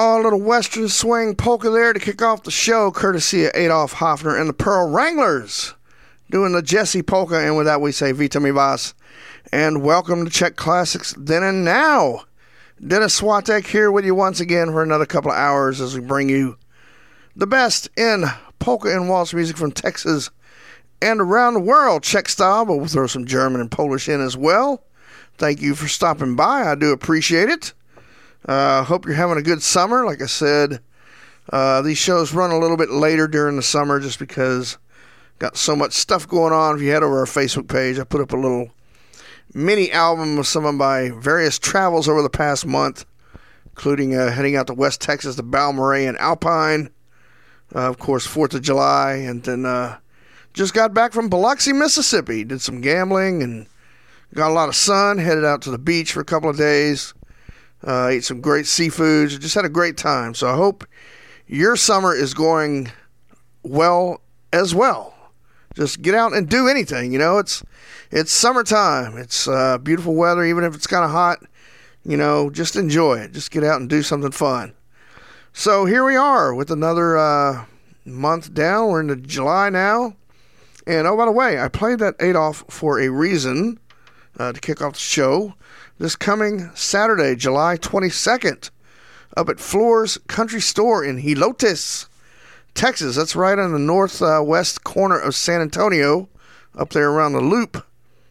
Oh, a little Western swing polka there to kick off the show, courtesy of Adolf Hoffner and the Pearl Wranglers, doing the Jesse polka. And with that, we say Vita mi vas, and welcome to Czech Classics Then and Now. Dennis Swatek here with you once again for another couple of hours as we bring you the best in polka and waltz music from Texas and around the world, Czech style, but we'll throw some German and Polish in as well. Thank you for stopping by. I do appreciate it. Hope you're having a good summer. Like I said, these shows run a little bit later during the summer just because got so much stuff going on. If you head over our Facebook page, I put up a little mini album of some of my various travels over the past month, including heading out to West Texas to Balmorhea and Alpine, of course, 4th of July, and then just got back from Biloxi, Mississippi. Did some gambling and got a lot of sun, headed out to the beach for a couple of days, ate some great seafoods, just had a great time. So I hope your summer is going well as well. Just get out and do anything, you know, it's summertime, it's beautiful weather, even if it's kind of hot, you know, just enjoy it, just get out and do something fun. So here we are with another month down, we're into July now, and oh, by the way, I played that Adolf for a reason, to kick off the show, this coming Saturday, July 22nd, up at Floor's Country Store in Helotes, Texas. That's right on the northwest corner of San Antonio, up there around the Loop.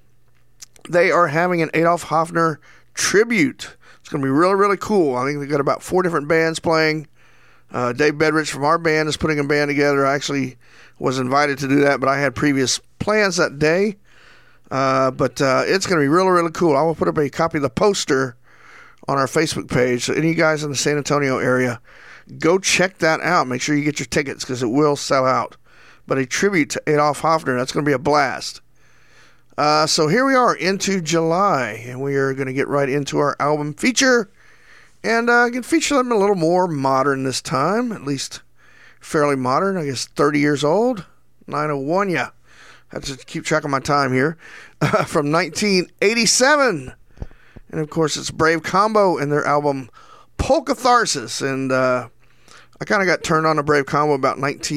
They are having an Adolf Hoffner tribute. It's going to be really, really cool. I think they've got about 4 different bands playing. Dave Bedrich from our band is putting a band together. I actually was invited to do that, but I had previous plans that day. But it's going to be really, really cool. I will put up a copy of the poster on our Facebook page. So any of you guys in the San Antonio area, go check that out. Make sure you get your tickets because it will sell out. But a tribute to Adolf Hoffner, that's going to be a blast. So here we are into July, and we are going to get right into our album feature. And again, feature them a little more modern this time, at least fairly modern. I guess 30 years old, 901, yeah. I have to keep track of my time here. From 1987. And, of course, it's Brave Combo and their album Polkatharsis. And I kind of got turned on to Brave Combo about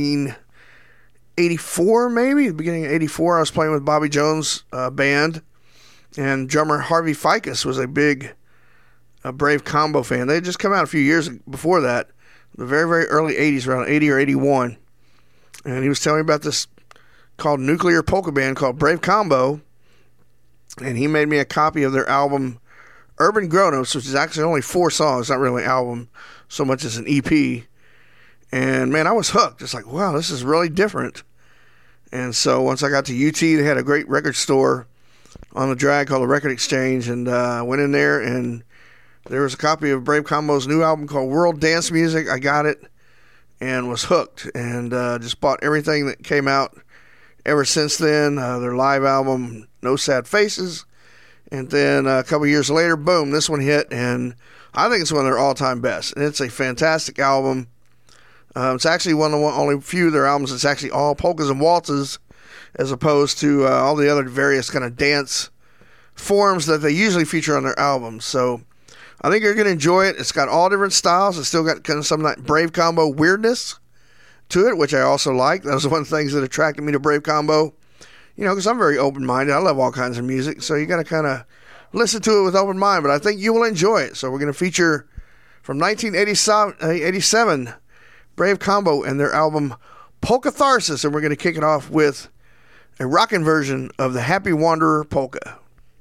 1984, maybe. The beginning of 84, I was playing with Bobby Jones' band. And drummer Harvey Ficus was a big Brave Combo fan. They had just come out a few years before that. The very, very early 80s, around 80 or 81. And he was telling me about this called Nuclear Polka Band called Brave Combo, and he made me a copy of their album Urban Grown-Ups, which is actually only 4 songs, not really an album so much as an EP. And man, I was hooked. It's like, wow, this is really different. And so once I got to UT, they had a great record store on the drag called the Record Exchange, and I went in there, and there was a copy of Brave Combo's new album called World Dance Music. I got it and was hooked, and just bought everything that came out ever since then. Their live album, No Sad Faces. And then a couple years later, boom, this one hit. And I think it's one of their all-time best. And it's a fantastic album. It's actually one of the only few of their albums that's actually all polkas and waltzes, as opposed to all the other various kind of dance forms that they usually feature on their albums. So I think you're going to enjoy it. It's got all different styles. It's still got kind of some of that Brave Combo weirdness to it, which I also like. That was one of the things that attracted me to Brave Combo, you know, because I'm very open-minded. I love all kinds of music, so you got to kind of listen to it with open mind, but I think you will enjoy it. So we're going to feature from 1987, Brave Combo and their album Polkatharsis, and we're going to kick it off with a rockin' version of the Happy Wanderer Polka.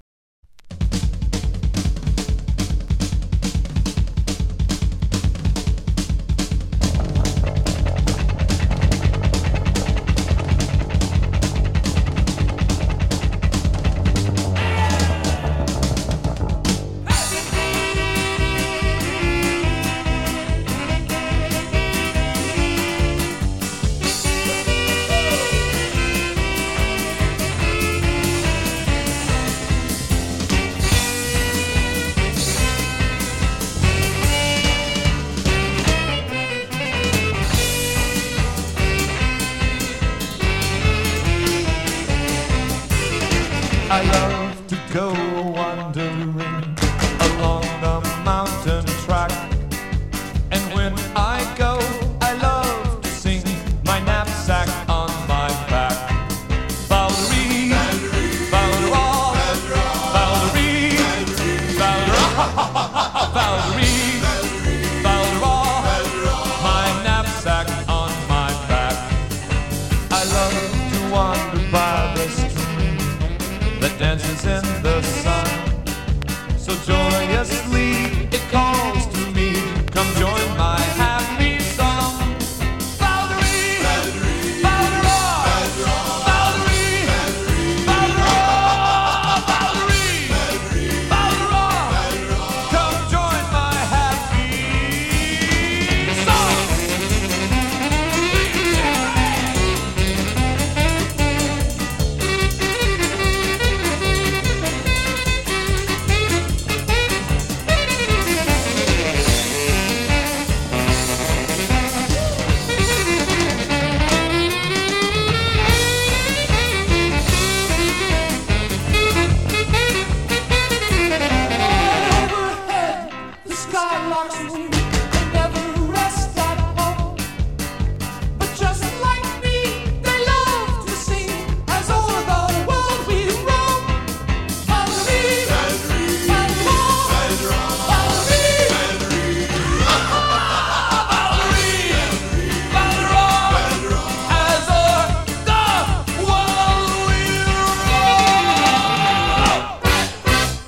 I love to go wandering along the mountain track, and when dances in the sun. So joyously it calls to me, come join my happy song. Valerie, Valerie, Valerie, Valerie, Valerie, Valerie, come join my happy song. Overhead, the skylarks move, they never rest at home. But just like me, they love to sing as o'er the world we roam. Valerie, Valerie, Valerie, Valerie, As o'er the world we roam.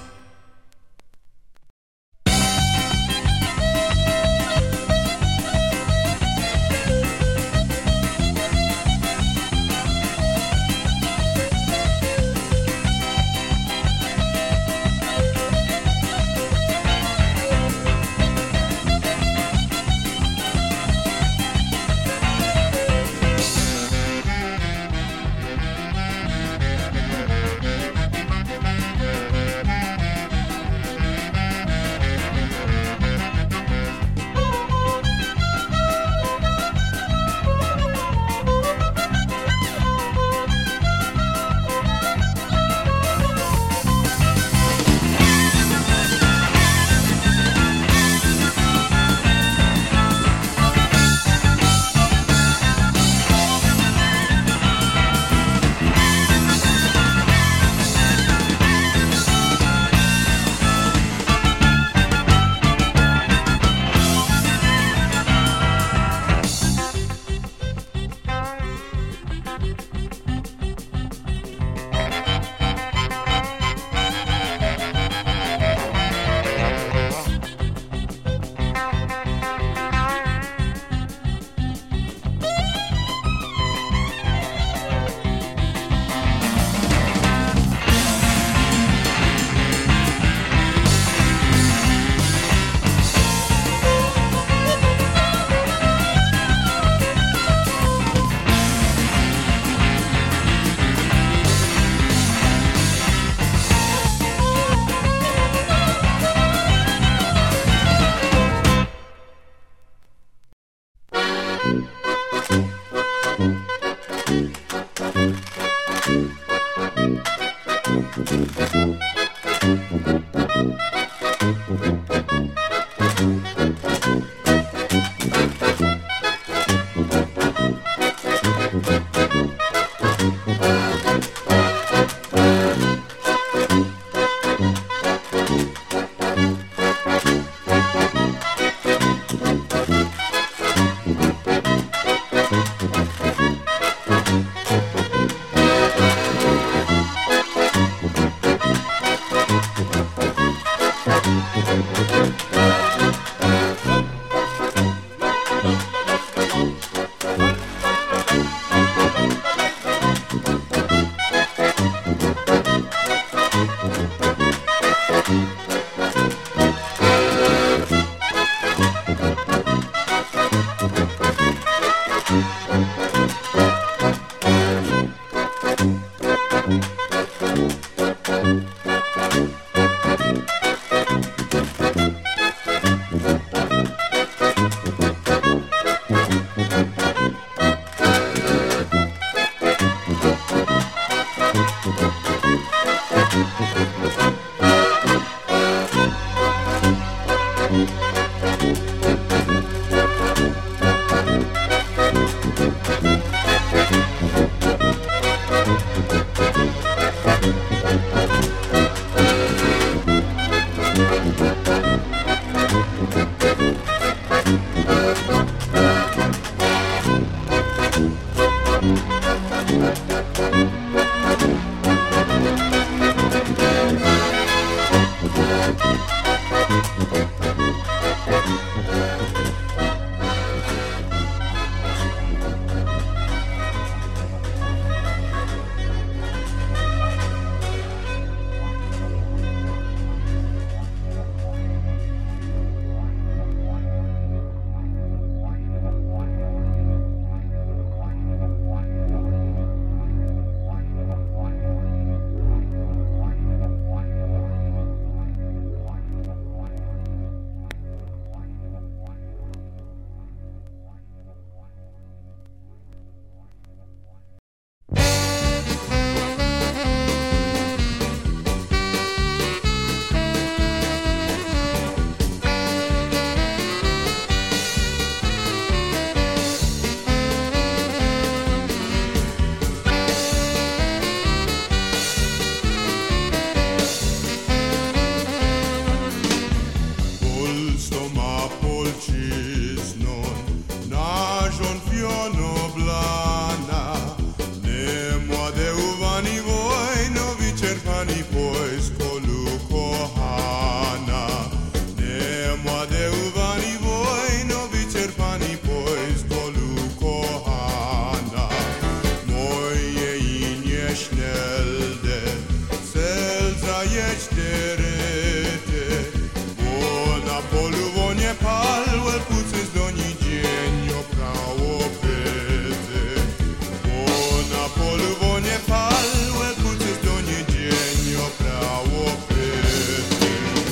noblana, nemua de uvani voi, no vicerpani pois colu kohana. Nemua de uvani voi, no vicerpani pois colu kohana. Moje inie schnelde, selza ječterete, bona poluvonie palwel puces doni dzienio prawo pete. Bona poluvonie palwel puces doni dzienio prawo pete.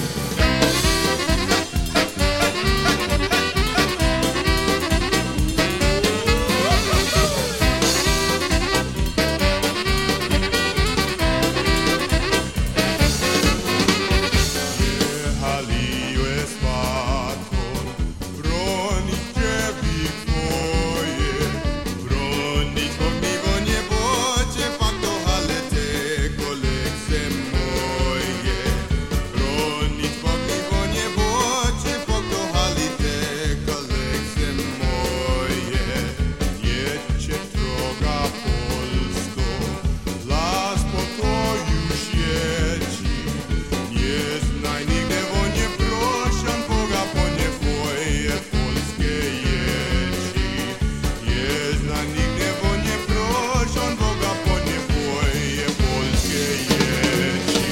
Halio es patron, bronić dżewik twoje, bronić ogniwo nie bocie, fakto halete kolekce moje. Bronić ogniwo nie bocie, fakto halite kolekce moje. Jedźcie droga Polsko, las pokoju świeci. Nie znaj nigdy wonie proszam Boga po nie twoje polskie jeździ. Nie znaj nigdy wonie proszam Boga po nie twoje polskie jeździ.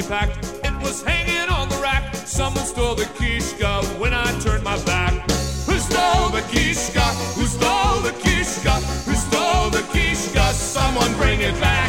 packed. It was hanging on the rack. Someone stole the Kishka when I turned my back. Who stole the Kishka? Who stole the Kishka? Who stole the Kishka? Someone bring it back.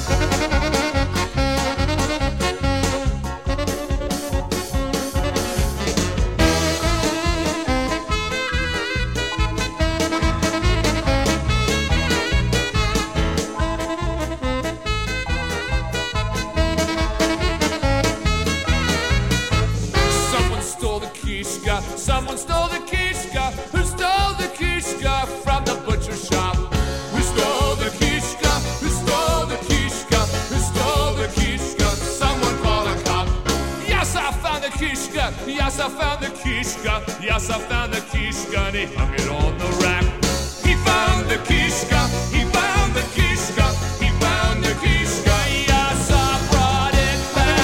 Someone stole the Kishka. Who stole the Kishka from the butcher shop? Who stole the Kishka? Who stole the Kishka? Who stole the Kishka? Someone call a cop. Yes, I found the Kishka. Yes, I found the Kishka. Yes, I found the Kishka, and he hung it on the rack. He found the Kishka. He found the Kishka. He found the Kishka. Yes, I brought it back.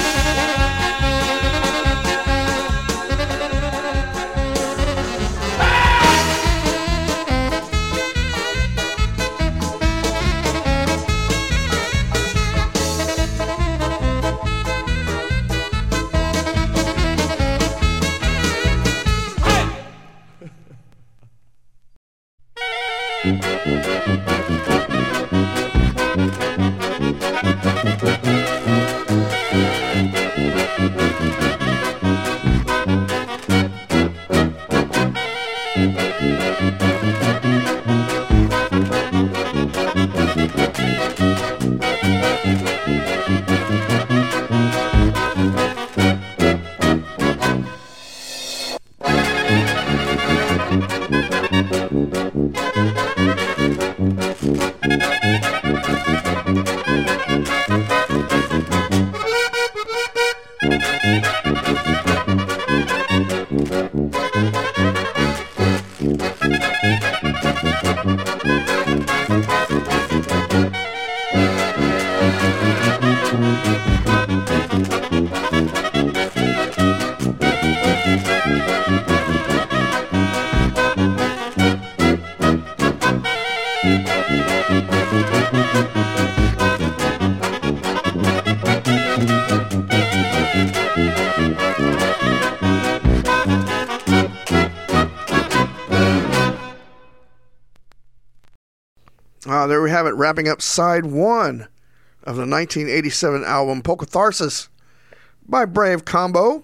There we have it, wrapping up side one of the 1987 album Polka Tharsis by Brave Combo.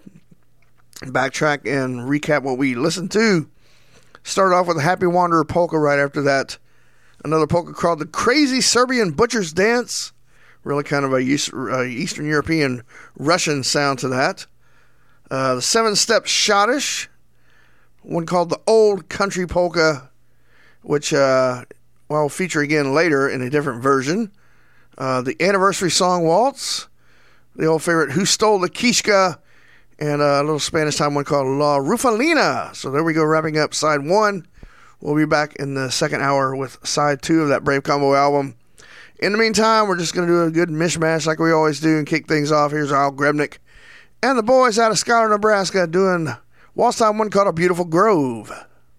Backtrack and recap what we listened to. Started off with a Happy Wanderer polka right after that. Another polka called the Crazy Serbian Butcher's Dance. Really kind of a Eastern European Russian sound to that. The Seven-Step Schottish. One called the Old Country Polka, which I'll feature again later in a different version. The Anniversary Song Waltz. The old favorite Who Stole the Kishka. And a little Spanish time one called La Rufalina. So there we go, wrapping up side one. We'll be back in the second hour with side two of that Brave Combo album. In the meantime, we're just going to do a good mishmash like we always do and kick things off. Here's Al Grebnick and the boys out of Schuyler, Nebraska doing waltz time one called A Beautiful Grove.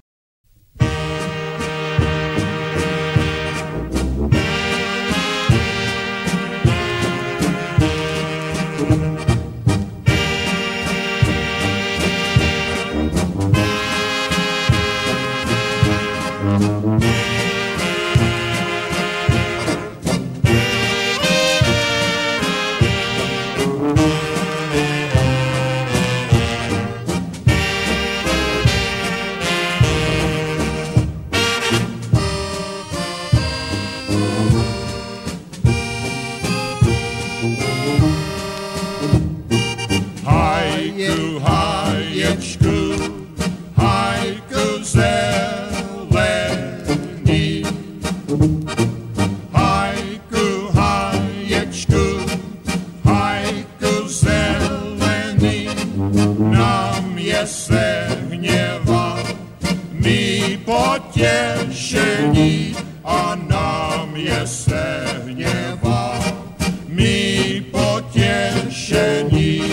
pocieszeni, a nam jest gniewa, mi pocieszeni,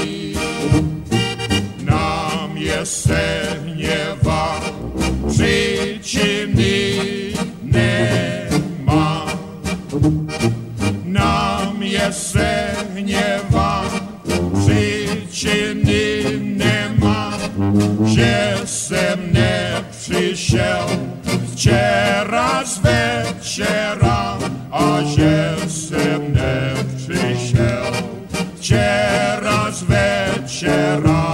nam jest gniewa, przycziny nie ma, nam jest gniewa, nepřišel včera z večera a že jsem nepřišel včera z večera.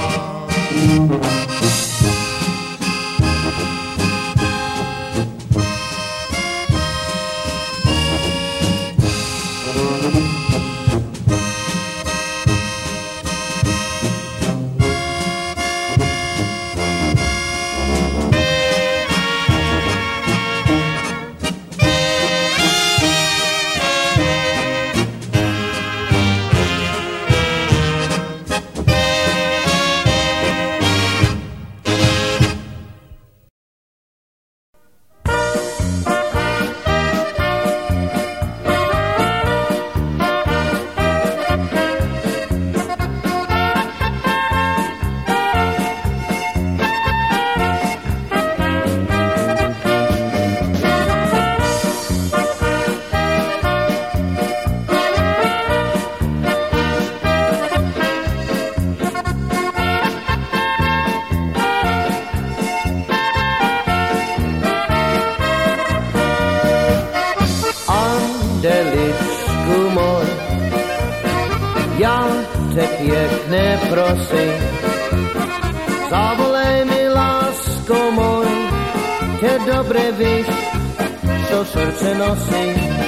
Ja te pěkně prosím, zavolej mi lásko môj, te dobre víš, co srdce nosí.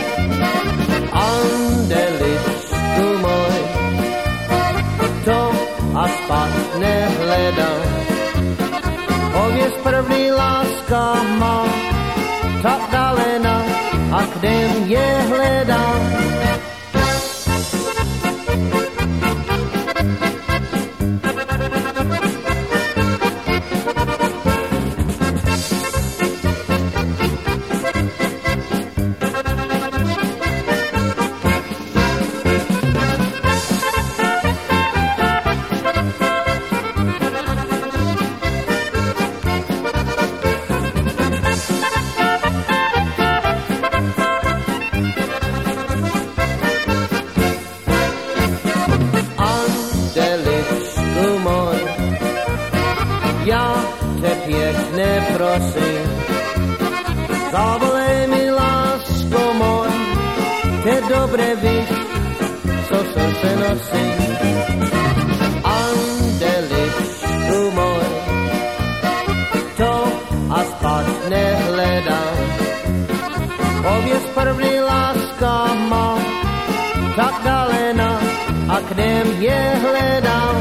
Andeličku môj, to a spát nehledám, pověz první láska má, tak dalena, a kde je hledám. Prosím, zavolej mi lásko môj, te dobre víš, co srdce nosí. Andeličku môj, to a spát nehledám, pověz první láska má, tak dalena, a k něm je hledám.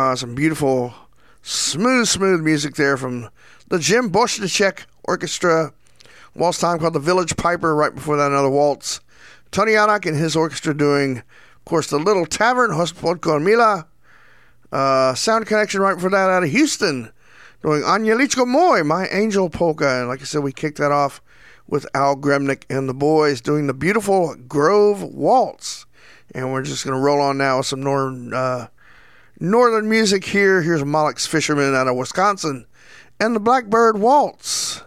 Some beautiful, smooth music there from the Jim Boschnicek Orchestra. Waltz time called the Village Piper. Right before that, another waltz. Tony Yanak and his orchestra doing, of course, the Little Tavern, Hospodko Mila. Sound Connection right before that out of Houston, doing Anielichko Moy, My Angel Polka. And like I said, we kicked that off with Al Gremnick and the boys doing the beautiful Grove Waltz. And we're just going to roll on now with some northern music here. Here's Molix Fisherman out of Wisconsin and the Blackbird Waltz.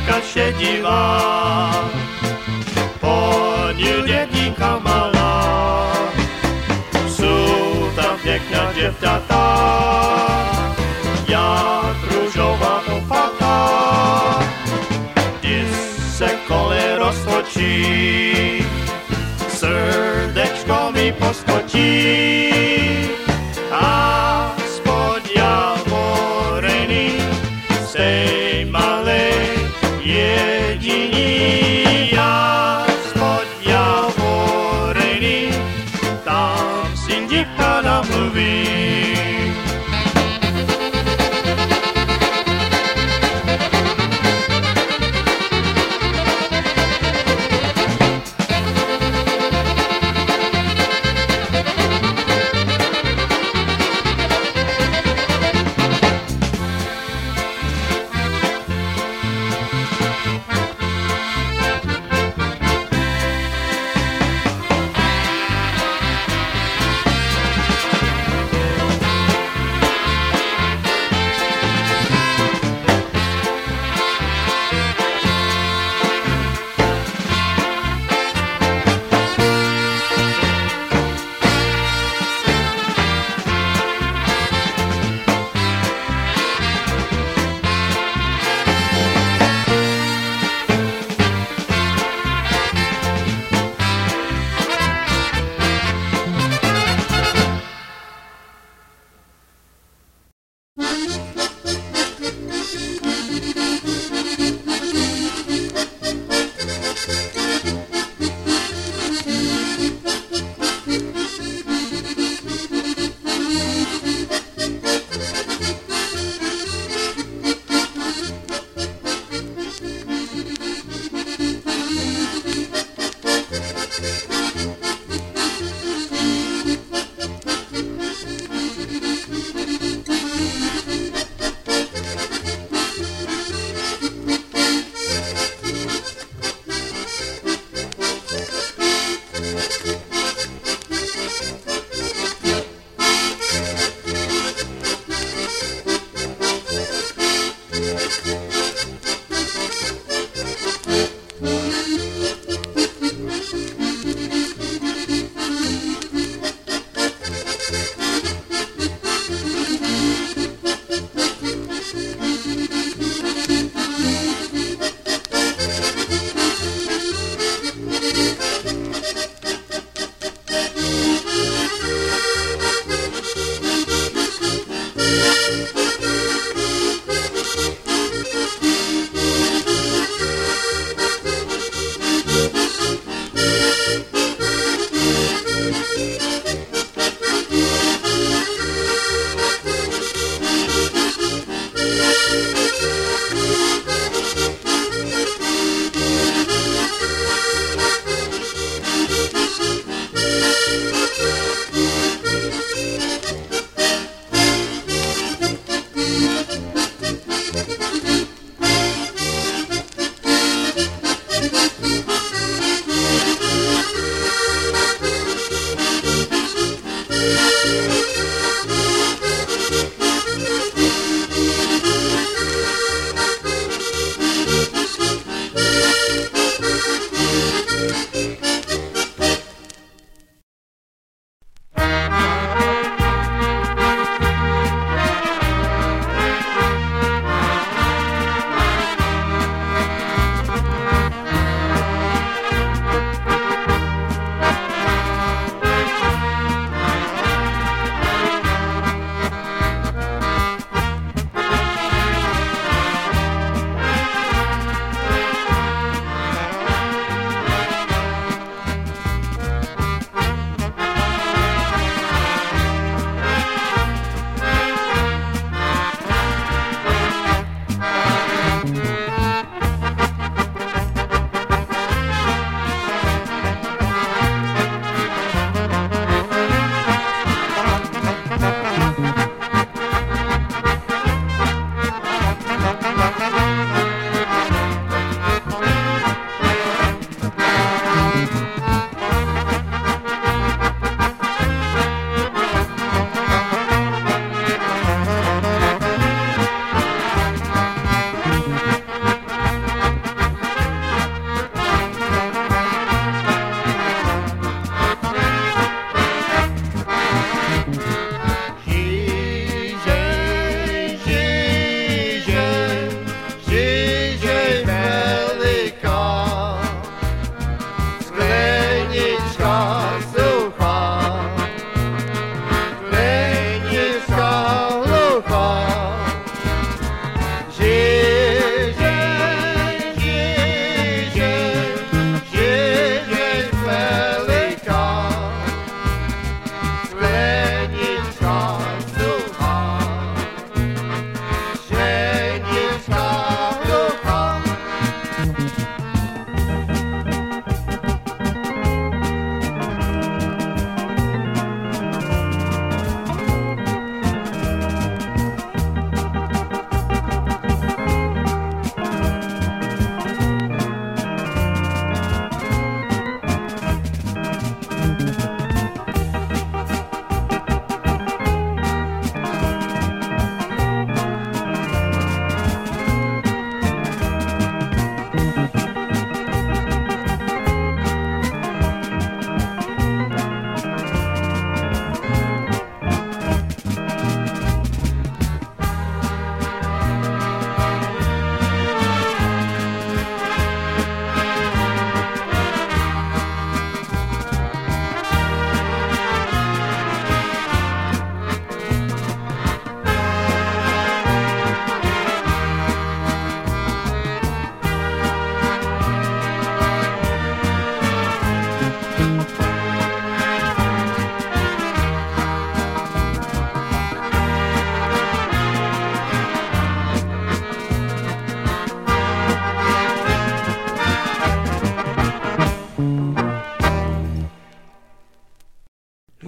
babka šedivá, pod ňu dětinka malá. Sú tam pekná devčatá, jak rúžová opata. Když se kole roztočí, srdečko mi poskočí. A spod javoreny sej malej jediný. A spod javoreny tam si divka namluví.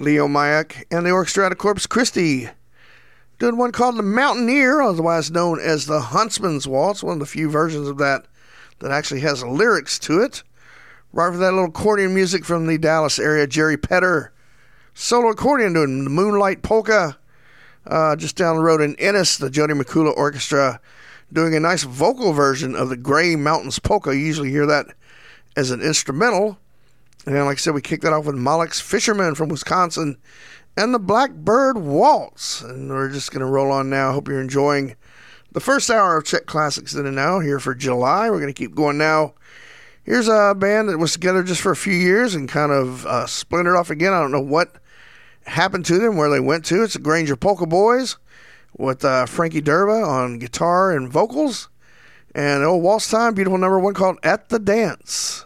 Leo Mayak and the orchestra of Corpus Christi. Doing one called The Mountaineer, otherwise known as the Huntsman's Waltz, one of the few versions of that actually has lyrics to it. Right for that little accordion music from the Dallas area, Jerry Petter. Solo accordion doing the Moonlight Polka. Just down the road in Ennis, the Jody McCullough Orchestra doing a nice vocal version of the Gray Mountains Polka. You usually hear that as an instrumental. And like I said, we kicked that off with Malek's Fisherman from Wisconsin and the Blackbird Waltz. And we're just going to roll on now. Hope you're enjoying the first hour of Czech Classics in and now here for July. We're going to keep going now. Here's a band that was together just for a few years and kind of splintered off again. I don't know what happened to them, where they went to. It's the Granger Polka Boys with Frankie Derba on guitar and vocals. And old waltz time, beautiful number one called At the Dance.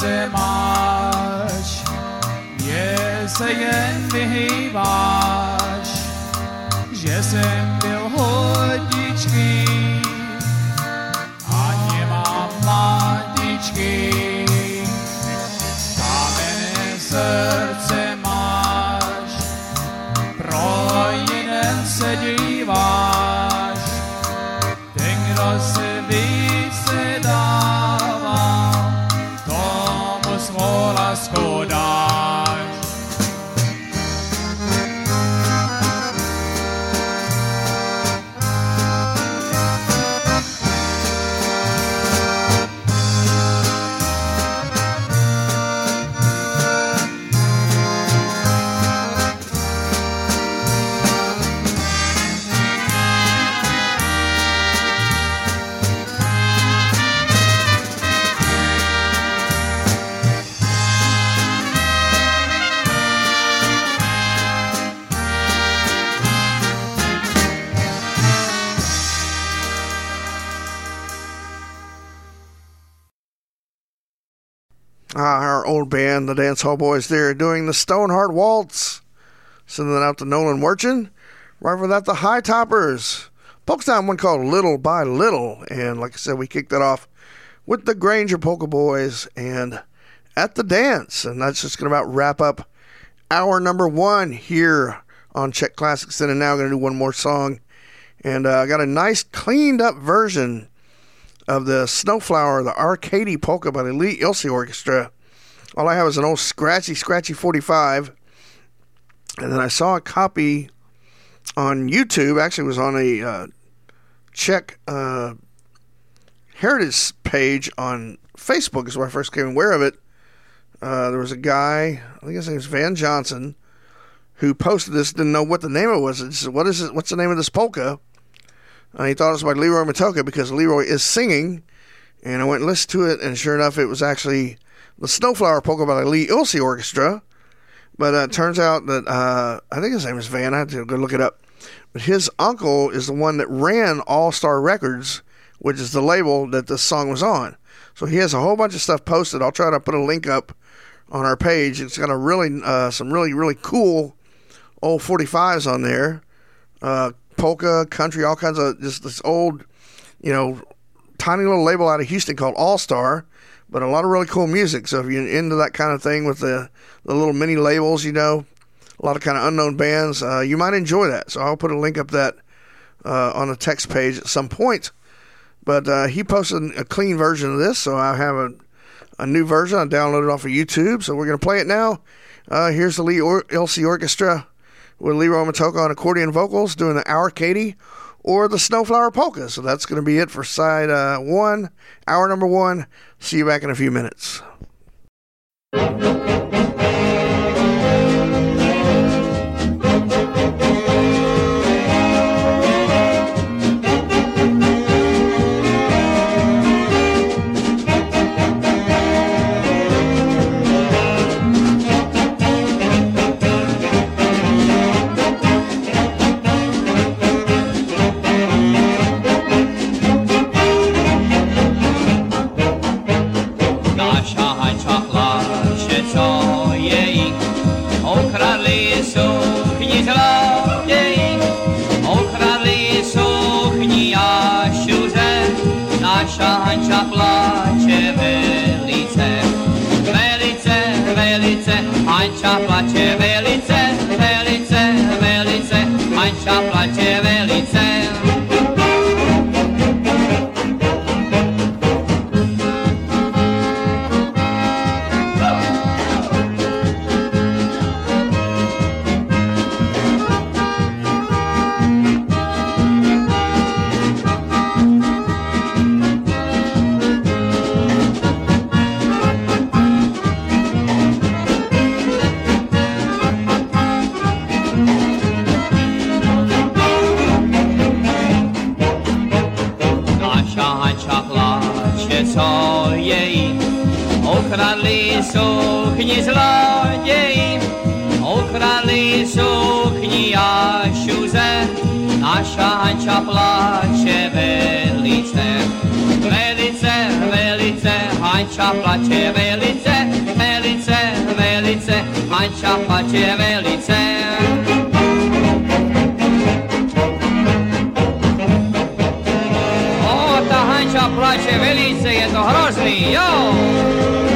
srdce máš, je se jen vyhýbáš, že jsem byl hodičký a nemám matičky. Kamenné srdce máš, pro jeden se díváš, ten, kdo se více dává, tomu svou lásku dáš. Our old band, the Dance Hall Boys, there doing the Stoneheart Waltz. Sending that out to Nolan Werchin. Right for that, the High Toppers. Polka time, one called Little by Little. And like I said, we kicked that off with the Granger Polka Boys and At the Dance. And that's just going to about wrap up hour number one here on Czech Classics. And now I'm going to do one more song. And I got a nice cleaned up version of the Snowflower, the Arcady Polka by the Lee Ilse Orchestra. All I have is an old scratchy 45. And then I saw a copy on YouTube. Actually, it was on a Czech heritage page on Facebook is where I first came aware of it. There was a guy, I think his name was Van Johnson, who posted this, didn't know what the name of it was. He said, what is it? What's the name of this polka? And he thought it was by Leroy Matoka because Leroy is singing. And I went and listened to it, and sure enough, it was actually the Snowflower Polka by the Lee Ilse Orchestra. But it turns out that, I think his name is Van. I had to go look it up. But his uncle is the one that ran All Star Records, which is the label that this song was on. So he has a whole bunch of stuff posted. I'll try to put a link up on our page. It's got a really, some really cool old 45s on there. Polka, country, all kinds of just this old, tiny little label out of Houston called All Star, but a lot of really cool music. So if you're into that kind of thing with the little mini labels, a lot of kind of unknown bands, you might enjoy that. So I'll put a link up that on the text page at some point. But he posted a clean version of this, so I have a new version. I downloaded it off of YouTube, so we're going to play it now. Here's the Lee Ilse Orchestra with Leroy Matoka on accordion vocals doing the Arcady or the Snowflower Polka. So that's going to be it for side one, hour number one. See you back in a few minutes. Hańcza plače velice, velice, velice, hańcza plače velice, velice, velice, hańcza plače velice. Okradli sukni zloději, okradli sukni a šuze, naša Haňča plače velice, velice, velice, Haňča plače velice. Hanča plače velice. O, ta Hanča plače velice, je to hrozný, jo.